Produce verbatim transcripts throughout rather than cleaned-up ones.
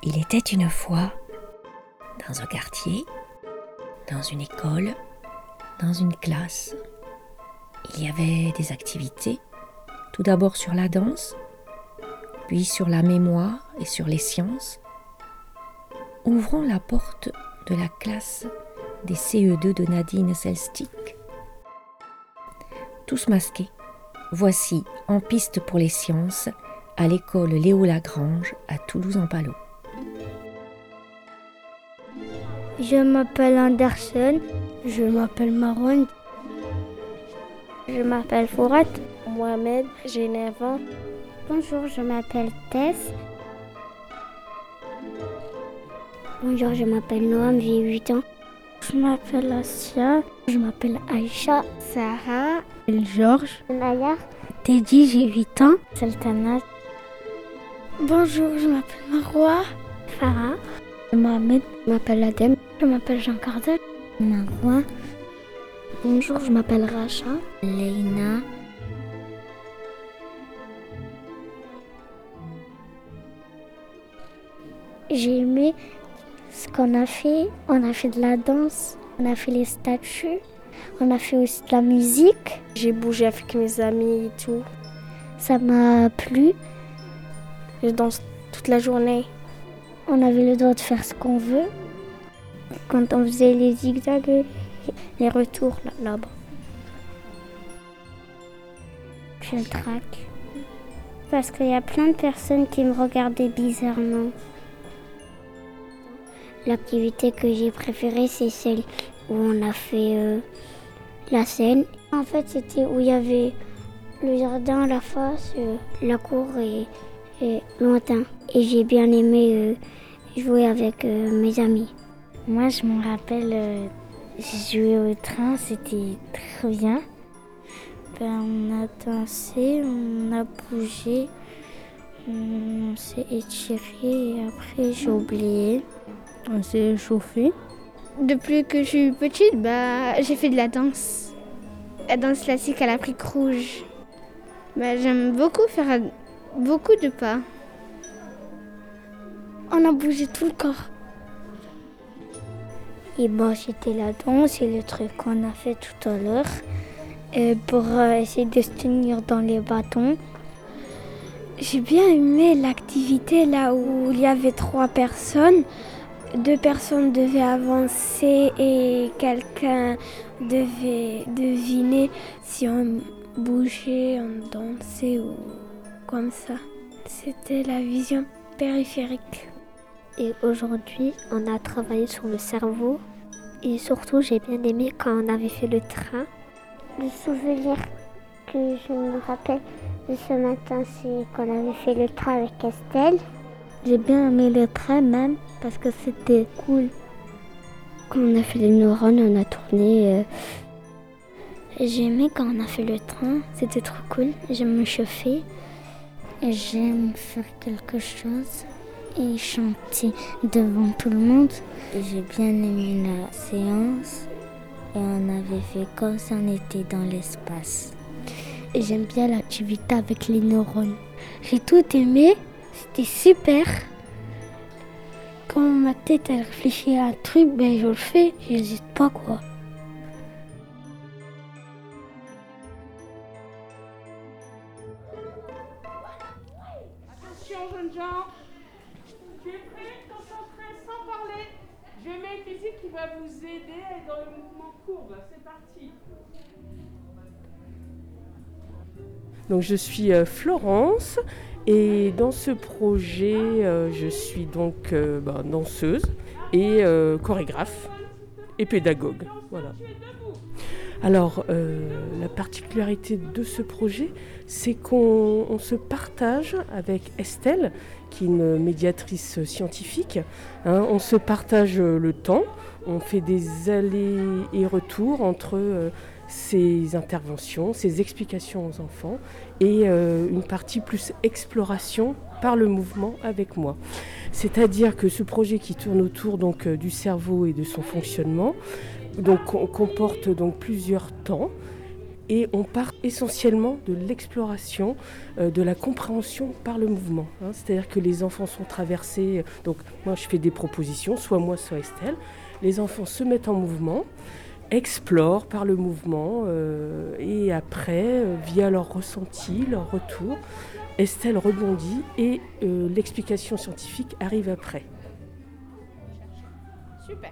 Il était une fois dans un quartier, dans une école, dans une classe. Il y avait des activités, tout d'abord sur la danse, puis sur la mémoire et sur les sciences. Ouvrons la porte de la classe des C E deux de Nadine Selstick. Tous masqués, voici En piste pour les sciences à l'école Léo Lagrange à Toulouse-en-Pallot. Je m'appelle Anderson. Je m'appelle Marwan. Je m'appelle Fourat. Mohamed, j'ai neuf ans. Bonjour, je m'appelle Tess. Bonjour, je m'appelle Noam, j'ai huit ans. Je m'appelle Asia. Je m'appelle Aïcha. Sarah. Georges. Naya. Teddy, j'ai huit ans. Sultana. Bonjour, je m'appelle Marwa. Farah. Mohamed. Je m'appelle Adem. Je m'appelle Jean Cardel. Marwa. Bonjour, je m'appelle Racha. Leïna. J'ai aimé ce qu'on a fait. On a fait de la danse, on a fait les statues, on a fait aussi de la musique. J'ai bougé avec mes amis et tout. Ça m'a plu. Je danse toute la journée. On avait le droit de faire ce qu'on veut. Quand on faisait les zigzags et les retours là- là-bas. Je traque. Parce qu'il y a plein de personnes qui me regardaient bizarrement. L'activité que j'ai préférée, c'est celle où on a fait euh, la scène. En fait, c'était où il y avait le jardin, la face, euh, la cour et, et lointain. Et j'ai bien aimé euh, jouer avec euh, mes amis. Moi, je me rappelle, euh, j'ai joué au train, c'était très bien. Ben, on a dansé, on a bougé, on s'est étiré et après j'ai oublié. On s'est chauffé. Depuis que je suis petite, bah, j'ai fait de la danse. La danse classique à l'Afrique rouge. Bah, j'aime beaucoup faire beaucoup de pas. On a bougé tout le corps. Et bon, c'était la danse et le truc qu'on a fait tout à l'heure euh, pour euh, essayer de se tenir dans les bâtons. J'ai bien aimé l'activité là où il y avait trois personnes. Deux personnes devaient avancer et quelqu'un devait deviner si on bougeait, on dansait ou comme ça. C'était la vision périphérique. Et aujourd'hui, on a travaillé sur le cerveau. Et surtout, j'ai bien aimé quand on avait fait le train. Le souvenir que je me rappelle de ce matin, c'est qu'on avait fait le train avec Estelle. J'ai bien aimé le train même parce que c'était cool. Quand on a fait les neurones, on a tourné. Euh... J'ai aimé quand on a fait le train, c'était trop cool. J'aime me chauffer. J'aime faire quelque chose et chanter devant tout le monde. J'ai bien aimé la séance et on avait fait comme si on était dans l'espace. Et j'aime bien l'activité avec les neurones. J'ai tout aimé, c'était super. Quand ma tête elle réfléchit à un truc, ben je le fais, j'hésite pas quoi. Attention jeunes gens, tu es prêt, concentré, sans parler. Je mets une musique qui va vous aider à être dans le mouvement courbe. C'est parti. Donc je suis euh, Florence et dans ce projet euh, je suis donc euh, bah, danseuse et euh, chorégraphe et pédagogue. Voilà. Alors euh, la particularité de ce projet, c'est qu'on on se partage avec Estelle, qui est une médiatrice scientifique. Hein, on se partage le temps, on fait des allers et retours entre euh, ces interventions, ces explications aux enfants et euh, une partie plus exploration par le mouvement avec moi. C'est-à-dire que ce projet qui tourne autour donc, du cerveau et de son fonctionnement donc, comporte donc plusieurs temps Et on part essentiellement de l'exploration, euh, de la compréhension par le mouvement. Hein. C'est-à-dire que les enfants sont traversés, donc moi je fais des propositions, soit moi, soit Estelle. Les enfants se mettent en mouvement, explorent par le mouvement euh, et après, euh, via leur ressenti, leur retour, Estelle rebondit et euh, l'explication scientifique arrive après. Super.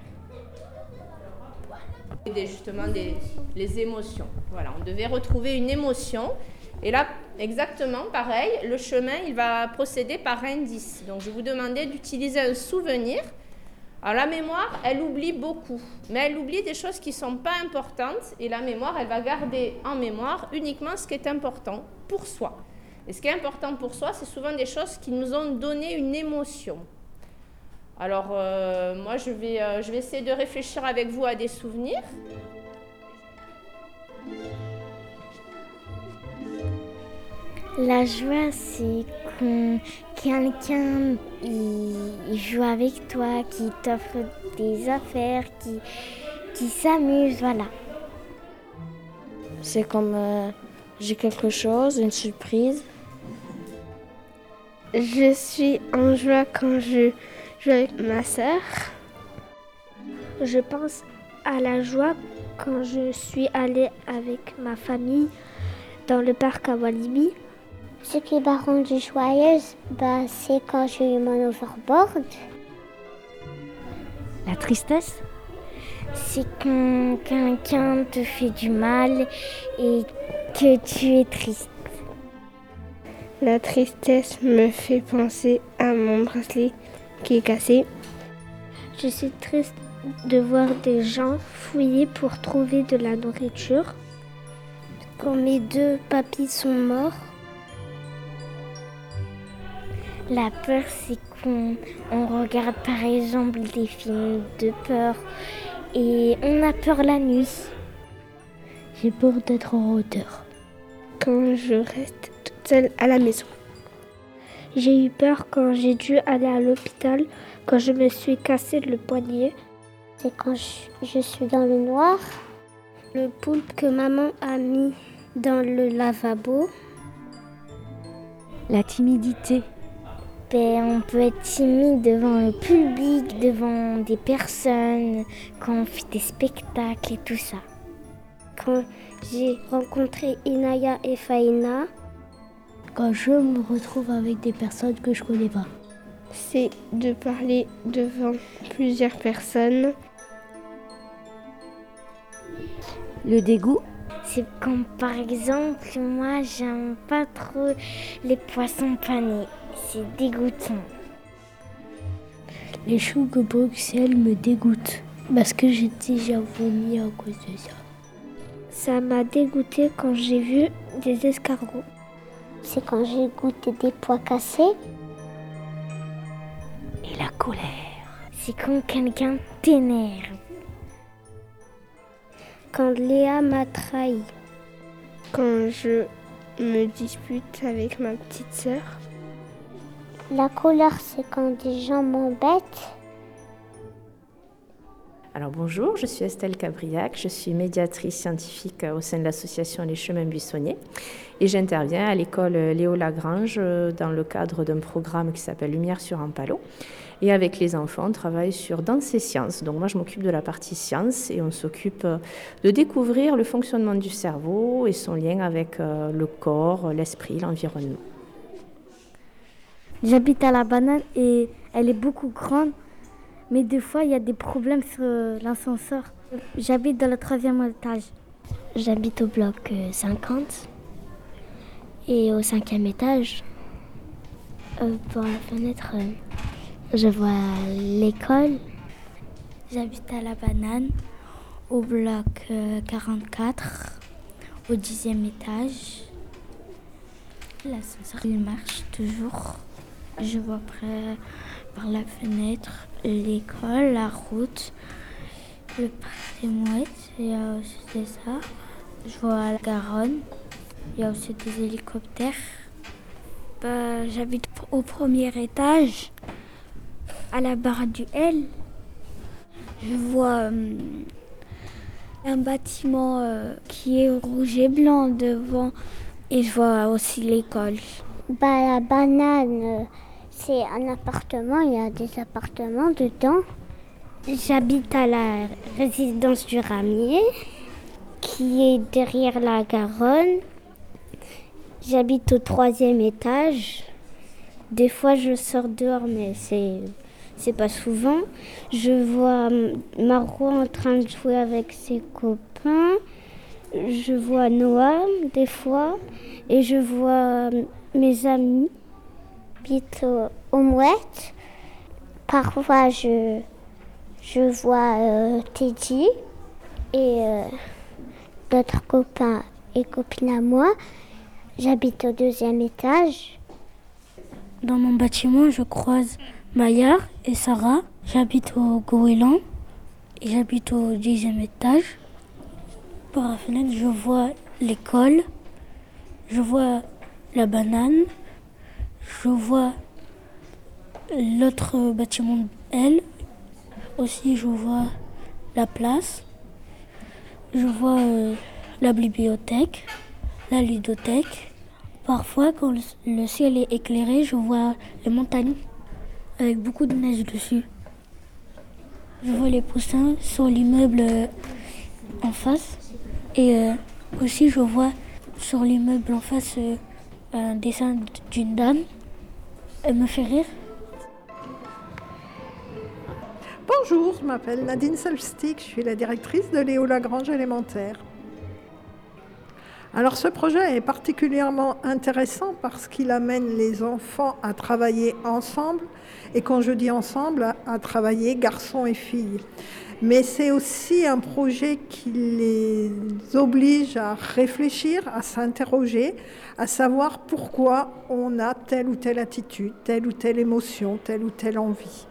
Des, justement des, les émotions. Voilà, on devait retrouver une émotion. Et là, exactement pareil, le chemin, il va procéder par indice. Donc, je vous demandais d'utiliser un souvenir. Alors, la mémoire, elle oublie beaucoup. Mais elle oublie des choses qui ne sont pas importantes. Et la mémoire, elle va garder en mémoire uniquement ce qui est important pour soi. Et ce qui est important pour soi, c'est souvent des choses qui nous ont donné une émotion. Alors, euh, moi, je vais, euh, je vais essayer de réfléchir avec vous à des souvenirs. La joie, c'est quand quelqu'un il, il joue avec toi, qui t'offre des affaires, qui, qui s'amuse, voilà. C'est comme euh, j'ai quelque chose, une surprise. Je suis en joie quand je joue avec ma sœur. Je pense à la joie quand je suis allée avec ma famille dans le parc à Walibi. Ce qui m'a rendue joyeuse, bah, c'est quand j'ai eu mon overboard. La tristesse, c'est quand quelqu'un te fait du mal et que tu es triste. La tristesse me fait penser à mon bracelet qui est cassé. Je suis triste de voir des gens fouiller pour trouver de la nourriture. Quand mes deux papis sont morts. La peur, c'est quand on regarde par exemple des films de peur et on a peur la nuit. j'ai peur d'être en hauteur. Quand je reste toute seule à la maison. J'ai eu peur quand j'ai dû aller à l'hôpital, quand je me suis cassé le poignet. C'est quand je, je suis dans le noir. Le poulpe que maman a mis dans le lavabo. La timidité, Ben, on peut être timide devant le public, devant des personnes, quand on fait des spectacles et tout ça. Quand j'ai rencontré Inaya et Faïna. quand je me retrouve avec des personnes que je connais pas. C'est de parler devant plusieurs personnes. Le dégoût, C'est quand par exemple, moi j'aime pas trop les poissons panés. C'est dégoûtant. les choux de Bruxelles me dégoûtent parce que j'ai déjà vomi à cause de ça. Ça m'a dégoûté quand j'ai vu des escargots. C'est quand j'ai goûté des pois cassés. Et la colère, C'est quand quelqu'un t'énerve. Quand Léa m'a trahi. Quand je me dispute avec ma petite sœur. La colère, c'est quand des gens m'embêtent. Alors bonjour, je suis Estelle Cabriac, je suis médiatrice scientifique au sein de l'association Les Chemins Buissonniers et j'interviens à l'école Léo Lagrange dans le cadre d'un programme qui s'appelle Lumière sur Ampalo. Et avec les enfants, on travaille sur danse et sciences. Donc moi, je m'occupe de la partie sciences et on s'occupe de découvrir le fonctionnement du cerveau et son lien avec le corps, l'esprit, l'environnement. J'habite à la banane et elle est beaucoup grande, mais des fois il y a des problèmes sur l'ascenseur. J'habite dans le troisième étage. J'habite au bloc cinquante et au cinquième étage, euh, par la fenêtre, euh, je vois l'école. J'habite à la banane, au bloc quarante-quatre, au dixième étage. L'ascenseur il marche toujours. Je vois près, par la fenêtre l'école, la route, le parc des mouettes, il y a aussi des arbres. Je vois la Garonne, il y a aussi des hélicoptères. Bah, j'habite au premier étage, à la barre du L. Je vois euh, Un bâtiment euh, qui est rouge et blanc devant et je vois aussi l'école. Bah, la banane, euh, c'est un appartement, il y a des appartements dedans. J'habite à la résidence du Ramier, qui est derrière la Garonne. J'habite au troisième étage. Des fois, je sors dehors, mais c'est, c'est pas souvent. Je vois Margot en train de jouer avec ses copains. Je vois Noam, des fois. Et je vois mes amis. J'habite au, au Mouette. Parfois, je, je vois euh, Teddy et euh, d'autres copains et copines à moi. J'habite au deuxième étage. Dans mon bâtiment, je croise Maya et Sarah. J'habite au Goéland et j'habite au dixième étage. Par la fenêtre, je vois l'école, je vois la banane, je vois l'autre bâtiment, elle. Aussi, je vois la place, je vois euh, la bibliothèque, la ludothèque. Parfois, quand le ciel est éclairé, je vois les montagnes avec beaucoup de neige dessus. Je vois les poussins sur l'immeuble en face. Et euh, aussi, je vois sur l'immeuble en face euh, un dessin d'une dame. Elle me fait rire. Bonjour, je m'appelle Nadine Solstic, je suis la directrice de Léo Lagrange élémentaire. Alors ce projet est particulièrement intéressant parce qu'il amène les enfants à travailler ensemble, et quand je dis ensemble, à, à travailler garçons et filles. Mais c'est aussi un projet qui les oblige à réfléchir, à s'interroger, à savoir pourquoi on a telle ou telle attitude, telle ou telle émotion, telle ou telle envie.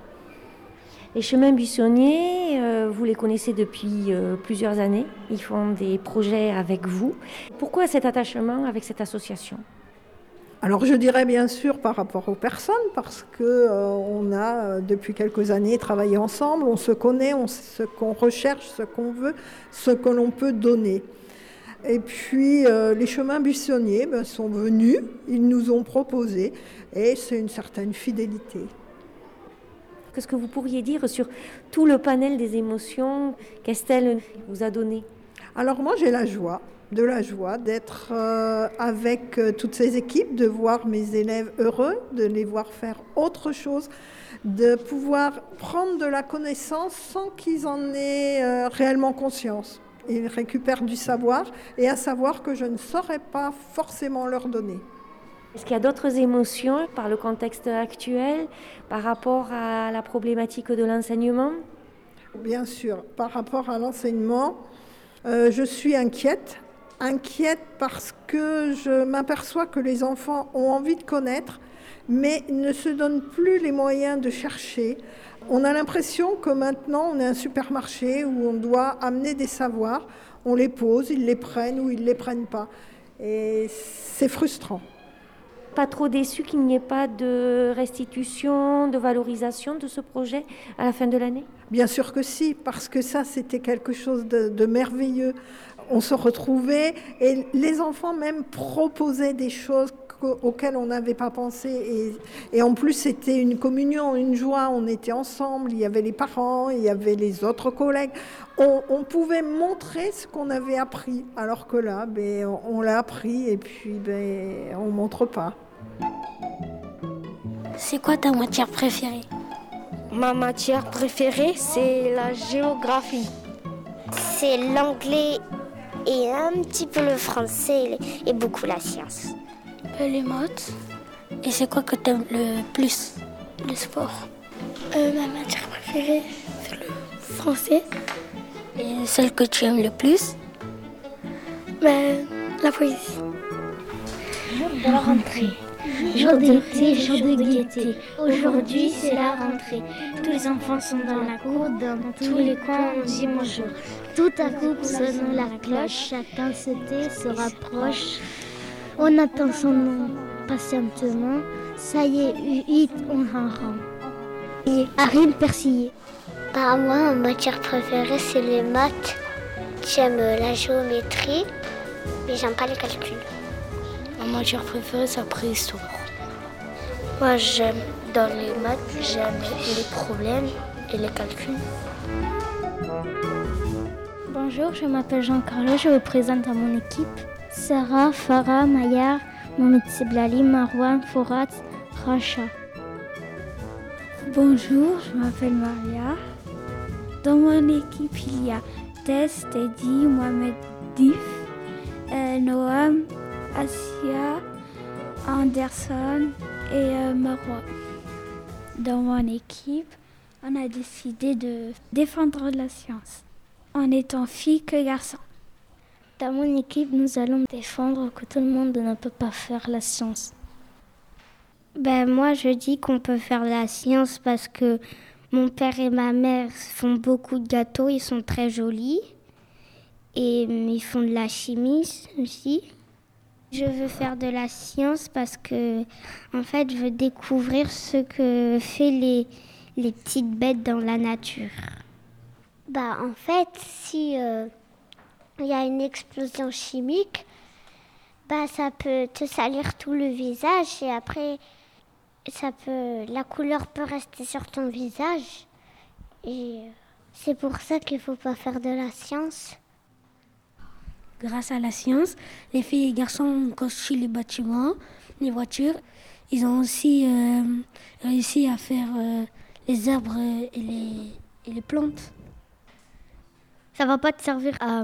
Les chemins buissonniers, euh, vous les connaissez depuis euh, plusieurs années. Ils font des projets avec vous. Pourquoi cet attachement avec cette association ? Alors je dirais bien sûr par rapport aux personnes, parce qu'on euh, a euh, depuis quelques années travaillé ensemble, on se connaît, on sait ce qu'on recherche, ce qu'on veut, ce que l'on peut donner. Et puis euh, les chemins buissonniers ben, sont venus, ils nous ont proposé, et c'est une certaine fidélité. Qu'est-ce que vous pourriez dire sur tout le panel des émotions qu'Estelle vous a donné ? Alors moi j'ai la joie, de la joie d'être euh, avec euh, toutes ces équipes, de voir mes élèves heureux, de les voir faire autre chose, de pouvoir prendre de la connaissance sans qu'ils en aient euh, réellement conscience. Ils récupèrent du savoir et un savoir que je ne saurais pas forcément leur donner. Est-ce qu'il y a d'autres émotions par le contexte actuel, par rapport à la problématique de l'enseignement ? Bien sûr, par rapport à l'enseignement, euh, je suis inquiète. Inquiète parce que je m'aperçois que les enfants ont envie de connaître, mais ne se donnent plus les moyens de chercher. On a l'impression que maintenant, on est un supermarché où on doit amener des savoirs. On les pose, ils les prennent ou ils ne les prennent pas. Et c'est frustrant. Pas trop déçu qu'il n'y ait pas de restitution, de valorisation de ce projet à la fin de l'année ? Bien sûr que si, parce que ça, c'était quelque chose de, de merveilleux. On se retrouvait et les enfants même proposaient des choses auxquelles on n'avait pas pensé. Et, et en plus, c'était une communion, une joie. On était ensemble, il y avait les parents, il y avait les autres collègues. On, on pouvait montrer ce qu'on avait appris, alors que là, ben, on, on l'a appris et puis ben, on ne montre pas. C'est quoi ta matière préférée ? Ma matière préférée, c'est la géographie. C'est l'anglais et un petit peu le français et beaucoup la science. Les maths. Et c'est quoi que tu aimes le plus ? Le sport. Euh, ma matière préférée, c'est le français. Et celle que tu aimes le plus ? Ben, la poésie. Jour de la rentrée. Jour d'été, jour de gaieté. Aujourd'hui, c'est la rentrée. Tous les enfants sont dans la cour, dans tous les coins, on dit bonjour. Tout à coup sonne la cloche, chacun se tait, se rapproche. On attend son nom patientement. Ça y est, huit, on en rend. Et Arine Persillé. Bah, moi, ma matière préférée, c'est les maths. J'aime la géométrie, mais j'aime pas les calculs. Ma matière préférée, c'est la préhistoire. Moi, j'aime dans les maths, j'aime les problèmes et les calculs. Bonjour, je m'appelle Jean-Carlo, je vous présente à mon équipe. Sarah, Farah, Maya, Mohamed Seblali, Marwan, Forat, Racha. Bonjour, je m'appelle Maria. Dans mon équipe, il y a Tess, Teddy, Mohamed Dif, euh, Noam, Asia, Anderson et euh, Marwa. Dans mon équipe, on a décidé de défendre la science en étant filles que garçons. Dans mon équipe, nous allons défendre que tout le monde ne peut pas faire la science. Ben moi, je dis qu'on peut faire la science parce que mon père et ma mère font beaucoup de gâteaux, ils sont très jolis. Et ils font de la chimie aussi. Je veux faire de la science parce que, en fait, je veux découvrir ce que fait les, les petites bêtes dans la nature. Bah, en fait, si euh, il y a une explosion chimique, bah, ça peut te salir tout le visage et après, ça peut, la couleur peut rester sur ton visage. Et c'est pour ça qu'il ne faut pas faire de la science. Grâce à la science, les filles et les garçons ont construit les bâtiments, les voitures. Ils ont aussi euh, réussi à faire euh, les arbres et les, et les plantes. Ça va pas te servir à,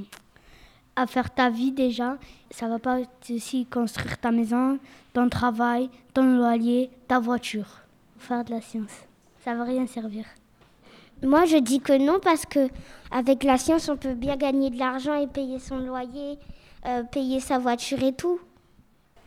à faire ta vie déjà. Ça va pas aussi construire ta maison, ton travail, ton loyer, ta voiture. Faire de la science, ça va rien servir. Moi, je dis que non parce que avec la science, on peut bien gagner de l'argent et payer son loyer, euh, payer sa voiture et tout. Pourquoi ?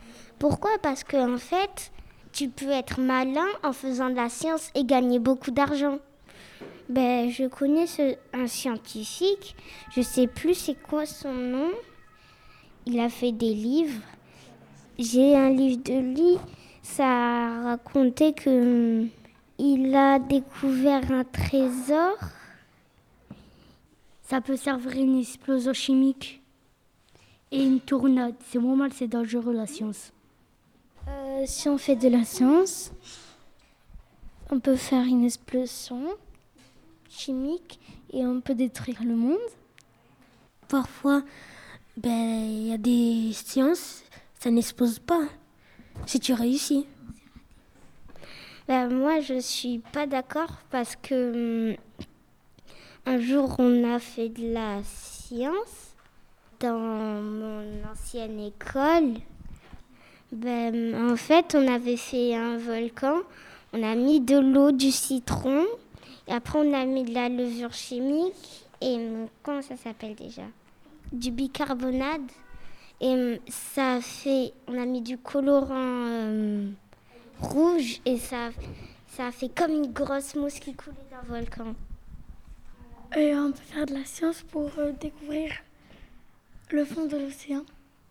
Parce que en fait, tu peux être malin en faisant de la science et gagner beaucoup d'argent. Ben, je connais ce, un scientifique, je sais plus c'est quoi son nom. Il a fait des livres. J'ai un livre de lui, ça racontait que il a découvert un trésor. Ça peut servir à une explosion chimique et une tornade. C'est normal, c'est dangereux la science. Euh, si on fait de la science, on peut faire une explosion chimique et on peut détruire le monde. Parfois, ben, il y a des sciences, ça n'explose pas si tu réussis. Ben, moi, je suis pas d'accord parce que hum, un jour, on a fait de la science dans mon ancienne école. Ben, en fait, on avait fait un volcan. On a mis de l'eau, du citron. Et après, on a mis de la levure chimique. Et hum, comment ça s'appelle déjà ? Du bicarbonate. Et hum, ça a fait... On a mis du colorant... Hum, rouge et ça, ça a fait comme une grosse mousse qui coulait d'un volcan. Et on peut faire de la science pour euh, découvrir le fond de l'océan.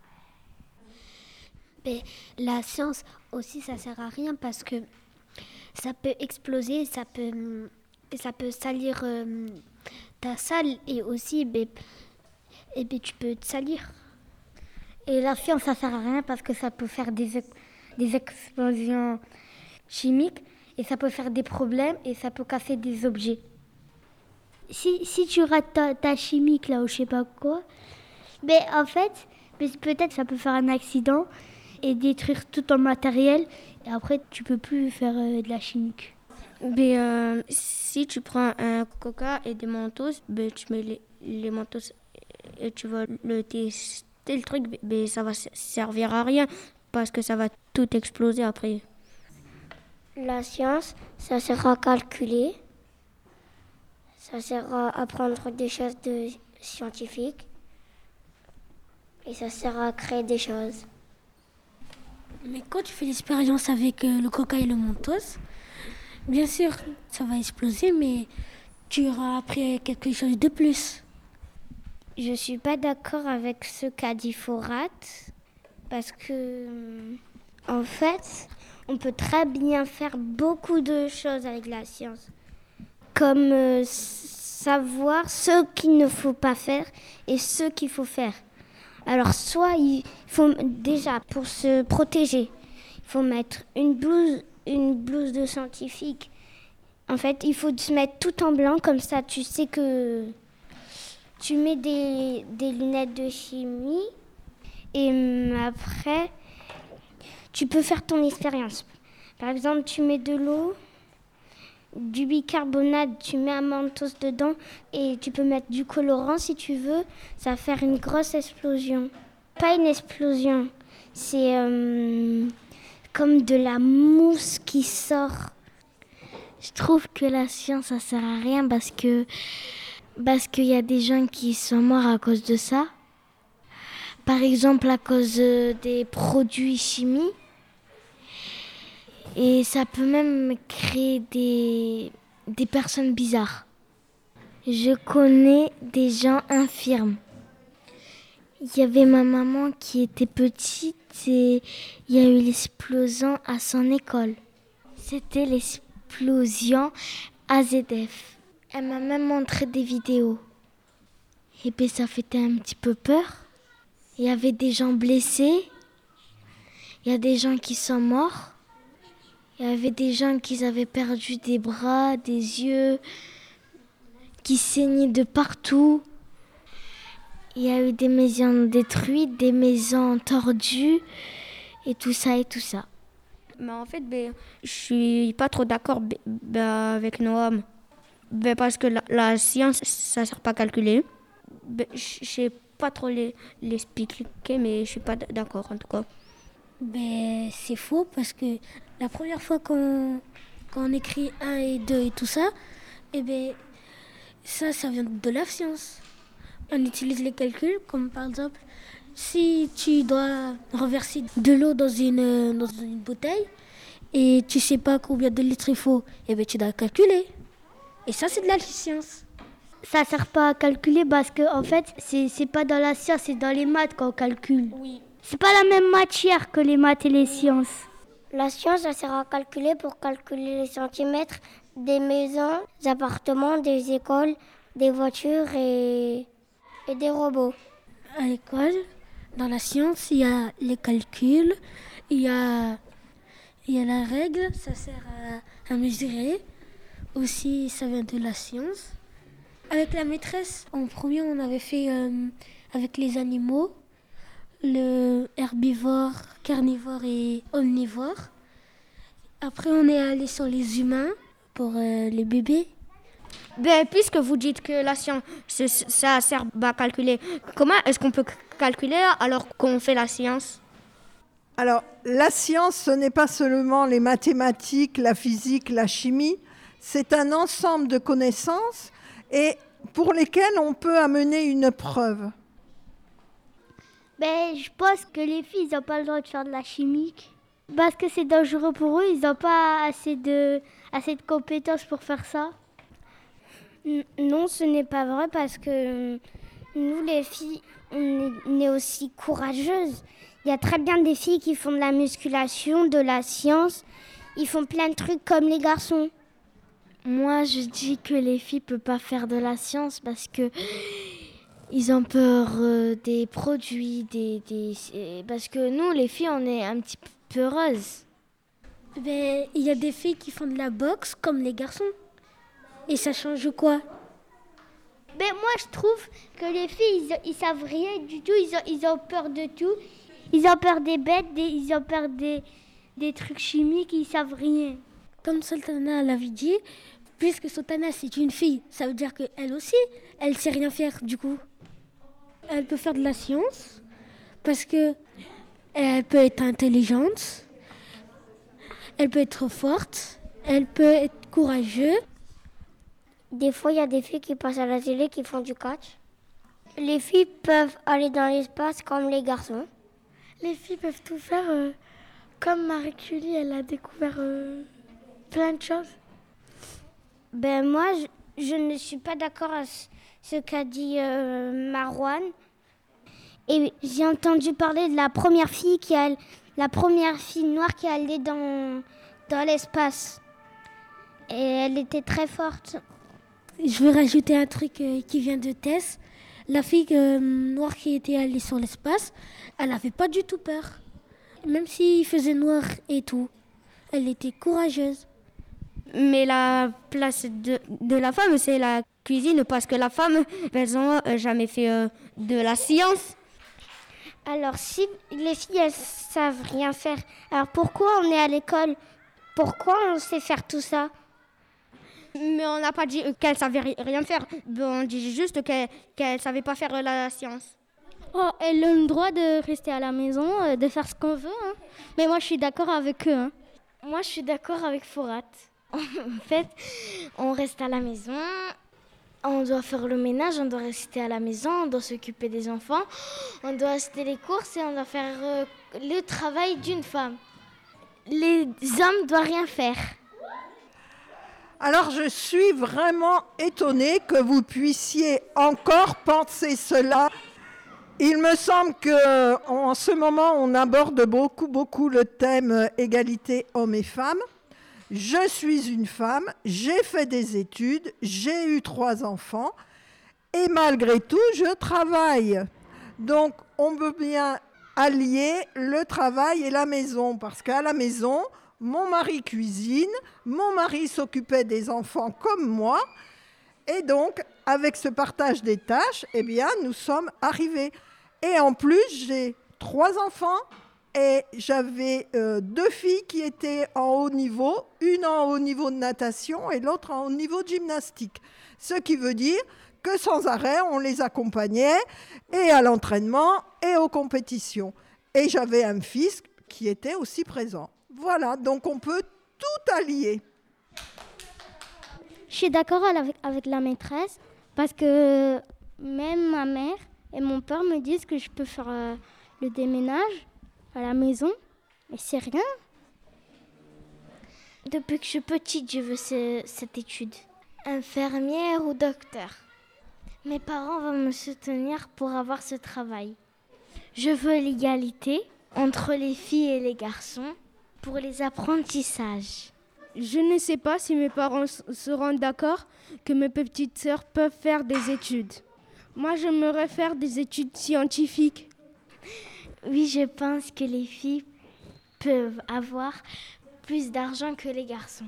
Mais la science aussi, ça sert à rien parce que ça peut exploser, ça peut, ça peut salir euh, ta salle et aussi ben, et ben, tu peux te salir. Et la science, ça sert à rien parce que ça peut faire des... des explosions chimiques et ça peut faire des problèmes et ça peut casser des objets. Si, si tu rates ta, ta chimique là ou je sais pas quoi, mais en fait, mais peut-être ça peut faire un accident et détruire tout ton matériel et après tu peux plus faire euh, de la chimique. Mais euh, si tu prends un coca et des mentos, ben, tu mets les, les mentos et tu vas le tester le truc, mais ça va servir à rien. Parce que ça va tout exploser après. La science, ça sert à calculer. Ça sert à apprendre des choses de scientifiques. Et ça sert à créer des choses. Mais quand tu fais l'expérience avec euh, le coca et le mentos, bien sûr, ça va exploser, mais tu auras appris quelque chose de plus. Je suis pas d'accord avec ce qu'a dit Forat. Parce que, en fait, on peut très bien faire beaucoup de choses avec la science. Comme euh, savoir ce qu'il ne faut pas faire et ce qu'il faut faire. Alors soit il faut déjà pour se protéger, il faut mettre une blouse, une blouse de scientifique. En fait, il faut se mettre tout en blanc comme ça, tu sais que tu mets des, des lunettes de chimie et après tu peux faire ton expérience. Par exemple, tu mets de l'eau, du bicarbonate, tu mets un mentos dedans et tu peux mettre du colorant si tu veux. Ça va faire une grosse explosion. Pas une explosion, c'est euh, comme de la mousse qui sort. Je trouve que la science, ça sert à rien parce que parce qu'il y a des gens qui sont morts à cause de ça. Par exemple, à cause des produits chimiques. Et ça peut même créer des, des personnes bizarres. Je connais des gens infirmes. Il y avait ma maman qui était petite et il y a eu l'explosion à son école. C'était l'explosion A Z F. Elle m'a même montré des vidéos. Et bien ça fait un petit peu peur. Il y avait des gens blessés. Il y a des gens qui sont morts. Il y avait des gens qui avaient perdu des bras, des yeux, qui saignaient de partout. Il y a eu des maisons détruites, des maisons tordues, et tout ça et tout ça. Mais en fait, ben, je suis pas trop d'accord ben, avec Noam. Ben, parce que la, la science, ça ne sert pas à calculer. Ben, je ne sais pas trop les, l'expliquer, mais je suis pas d'accord en tout cas. Ben, c'est faux parce que la première fois qu'on, qu'on écrit un et deux et tout ça, eh ben, ça, ça vient de la science. On utilise les calculs, comme par exemple, si tu dois renverser de l'eau dans une, dans une bouteille et tu sais pas combien de litres il faut, eh ben, tu dois calculer. Et ça, c'est de la science. Ça sert pas à calculer parce que en fait, c'est, c'est pas dans la science, c'est dans les maths qu'on calcule. Oui. C'est pas la même matière que les maths et les sciences. La science, ça sert à calculer pour calculer les centimètres des maisons, des appartements, des écoles, des voitures et, et des robots. À l'école, dans la science, il y a les calculs, il y a, il y a la règle, ça sert à, à mesurer. Aussi, ça vient de la science. Avec la maîtresse, en premier, on avait fait euh, avec les animaux. Le herbivore, carnivore et omnivore. Après, on est allé sur les humains pour euh, les bébés. Ben, puisque vous dites que la science, ça sert à calculer, comment est-ce qu'on peut calculer alors qu'on fait la science? Alors, la science, ce n'est pas seulement les mathématiques, la physique, la chimie. C'est un ensemble de connaissances et pour lesquelles on peut amener une preuve. Ben, je pense que les filles, ils n'ont pas le droit de faire de la chimique. Parce que c'est dangereux pour eux, ils n'ont pas assez de, assez de compétences pour faire ça. N- non, ce n'est pas vrai parce que nous, les filles, on est, on est aussi courageuses. Il y a très bien des filles qui font de la musculation, de la science. Ils font plein de trucs comme les garçons. Moi, je dis que les filles ne peuvent pas faire de la science parce que ils ont peur euh, des produits, des, des, euh, parce que nous, les filles, on est un petit peu peureuses. Ben, il y a des filles qui font de la boxe comme les garçons. Et ça change quoi? Ben, moi, je trouve que les filles, ils, ils savent rien du tout. Ils ont, ils ont peur de tout. Ils ont peur des bêtes, des, ils ont peur des, des trucs chimiques, ils savent rien. Comme Sultana l'avait dit, puisque Sultana c'est une fille, ça veut dire qu'elle aussi, elle sait rien faire du coup. Elle peut faire de la science parce que elle peut être intelligente, elle peut être forte, elle peut être courageuse. Des fois, il y a des filles qui passent à la télé qui font du catch. Les filles peuvent aller dans l'espace comme les garçons. Les filles peuvent tout faire. Euh, comme Marie Curie, elle a découvert euh, plein de choses. Ben moi, je, je ne suis pas d'accord à ce, ce qu'a dit euh, Marwan. Et j'ai entendu parler de la première fille qui a, la première fille noire qui est allée dans, dans l'espace. Et elle était très forte. Je veux rajouter un truc euh, qui vient de Tess. La fille euh, noire qui était allée sur l'espace, elle n'avait pas du tout peur. Même s'il faisait noir et tout, elle était courageuse. Mais la place de, de la femme, c'est la cuisine, parce que la femme, elles n'ont jamais fait euh, de la science. Alors, si les filles, elles savent rien faire, alors pourquoi on est à l'école? Pourquoi on sait faire tout ça? Mais on n'a pas dit qu'elles ne savaient rien faire. On dit juste qu'elles ne savaient pas faire la science. Oh, elles ont le droit de rester à la maison, de faire ce qu'on veut. Hein. Mais moi, je suis d'accord avec eux. Hein. Moi, je suis d'accord avec Forat. En fait, on reste à la maison, on doit faire le ménage, on doit rester à la maison, on doit s'occuper des enfants, on doit acheter les courses et on doit faire euh, le travail d'une femme. Les hommes ne doivent rien faire. Alors je suis vraiment étonnée que vous puissiez encore penser cela. Il me semble qu'en ce moment, on aborde beaucoup, beaucoup le thème égalité hommes et femmes. Je suis une femme, j'ai fait des études, j'ai eu trois enfants et malgré tout, je travaille. Donc, on peut bien allier le travail et la maison parce qu'à la maison, mon mari cuisine, mon mari s'occupait des enfants comme moi et donc, avec ce partage des tâches, eh bien, nous sommes arrivés. Et en plus, j'ai trois enfants. Et j'avais euh, deux filles qui étaient en haut niveau, une en haut niveau de natation et l'autre en haut niveau de gymnastique. Ce qui veut dire que sans arrêt, on les accompagnait et à l'entraînement et aux compétitions. Et j'avais un fils qui était aussi présent. Voilà, donc on peut tout allier. Je suis d'accord avec, avec la maîtresse parce que même ma mère et mon père me disent que je peux faire euh, le déménage à la maison, mais c'est rien. Depuis que je suis petite, je veux ce, cette étude. Infirmière ou docteur. Mes parents vont me soutenir pour avoir ce travail. Je veux l'égalité entre les filles et les garçons pour les apprentissages. Je ne sais pas si mes parents se rendent d'accord que mes petites sœurs peuvent faire des études. Moi, j'aimerais faire des études scientifiques. Oui, je pense que les filles peuvent avoir plus d'argent que les garçons.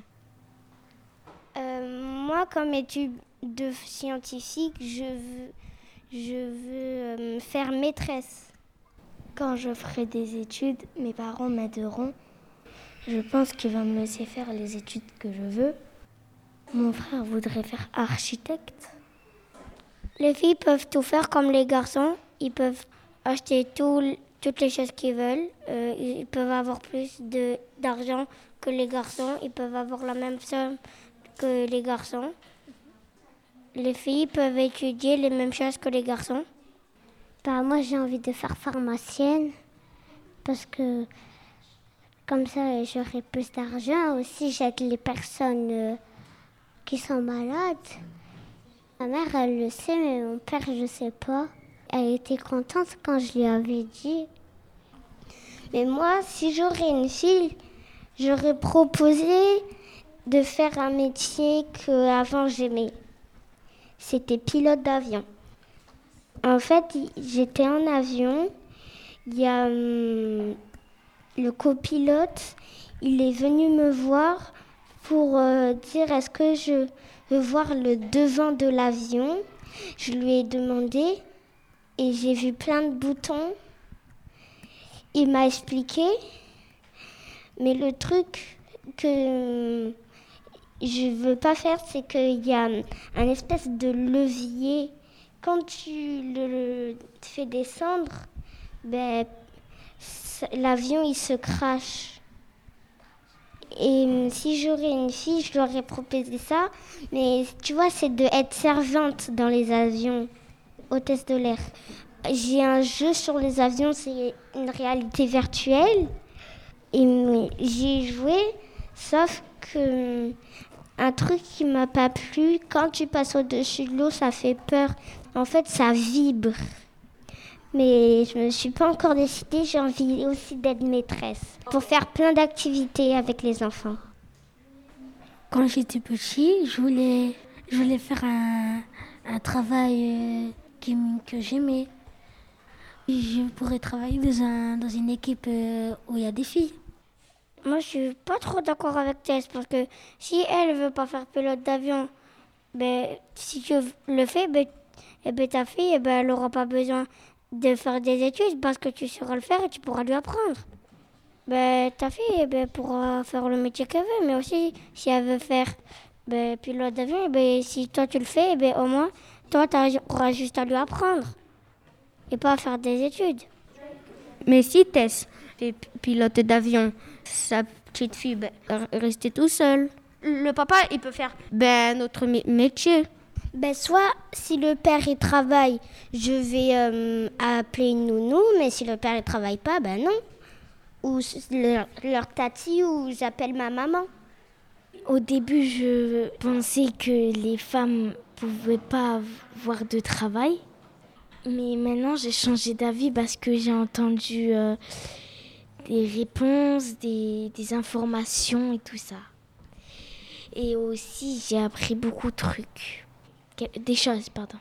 Euh, moi, comme étude de scientifique, je veux, je veux euh, faire maîtresse. Quand je ferai des études, mes parents m'aideront. Je pense qu'ils vont me laisser faire les études que je veux. Mon frère voudrait faire architecte. Les filles peuvent tout faire comme les garçons. Ils peuvent acheter tout, toutes les choses qu'ils veulent. Euh, ils peuvent avoir plus de, d'argent que les garçons. Ils peuvent avoir la même somme que les garçons. Les filles peuvent étudier les mêmes choses que les garçons. Bah, moi, j'ai envie de faire pharmacienne parce que comme ça, j'aurai plus d'argent. Aussi, j'aide les personnes euh, qui sont malades. Ma mère, elle le sait, mais mon père, je ne sais pas. Elle était contente quand je lui avais dit. Mais moi, si j'aurais une fille, j'aurais proposé de faire un métier qu'avant j'aimais. C'était pilote d'avion. En fait, j'étais en avion. Il y a hum, le copilote, il est venu me voir pour euh, dire est-ce que je veux voir le devant de l'avion. Je lui ai demandé et j'ai vu plein de boutons. Il m'a expliqué, mais le truc que je veux pas faire, c'est qu'il y a un espèce de levier. Quand tu le fais descendre, ben, l'avion il se crache. Et si j'aurais une fille, je lui aurais proposé ça. Mais tu vois, c'est d'être servante dans les avions, hôtesse de l'air. J'ai un jeu sur les avions, c'est une réalité virtuelle. Et j'y ai joué, sauf que un truc qui m'a pas plu, quand tu passes au-dessus de l'eau, ça fait peur. En fait, ça vibre. Mais je me suis pas encore décidée, j'ai envie aussi d'être maîtresse pour faire plein d'activités avec les enfants. Quand j'étais petit, je voulais je voulais faire un, un travail euh, qui, que j'aimais. Je pourrais travailler dans, un, dans une équipe euh, où il y a des filles. Moi, je suis pas trop d'accord avec Tess parce que si elle veut pas faire pilote d'avion, ben, si tu le fais, ben, eh ben, ta fille, eh ben, elle n'aura pas besoin de faire des études parce que tu sauras le faire et tu pourras lui apprendre. Ben, ta fille eh ben, pourra faire le métier qu'elle veut, mais aussi si elle veut faire ben, pilote d'avion, eh ben, si toi tu le fais, eh ben, au moins toi tu auras juste à lui apprendre et pas à faire des études. Mais si Tess est pilote d'avion, sa petite fille ben, rester tout seul. Le papa, il peut faire ben, notre métier. Ben, soit si le père il travaille, je vais euh, appeler une nounou, mais si le père il travaille pas, ben non. Ou leur, leur tati, ou j'appelle ma maman. Au début, je pensais que les femmes pouvaient pas avoir de travail. Mais maintenant, j'ai changé d'avis parce que j'ai entendu euh, des réponses, des, des informations et tout ça. Et aussi, j'ai appris beaucoup de trucs. Des choses, pardon.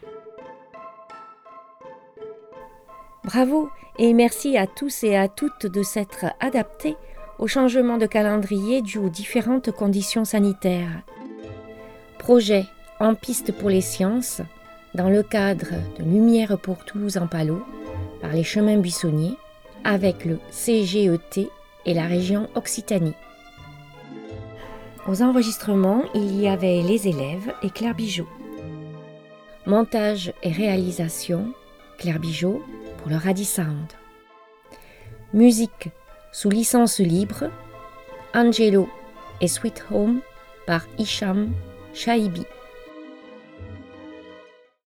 Bravo et merci à tous et à toutes de s'être adaptés au changement de calendrier dû aux différentes conditions sanitaires. Projet en piste pour les sciences dans le cadre de Lumière pour Toulouse en Palo par les chemins buissonniers avec le C G E T et la région Occitanie. Aux enregistrements, il y avait les élèves et Claire Bigeot. Montage et réalisation, Claire Bigeot pour le Radisound. Musique sous licence libre, Angelo et Sweet Home par Hicham Shaibi.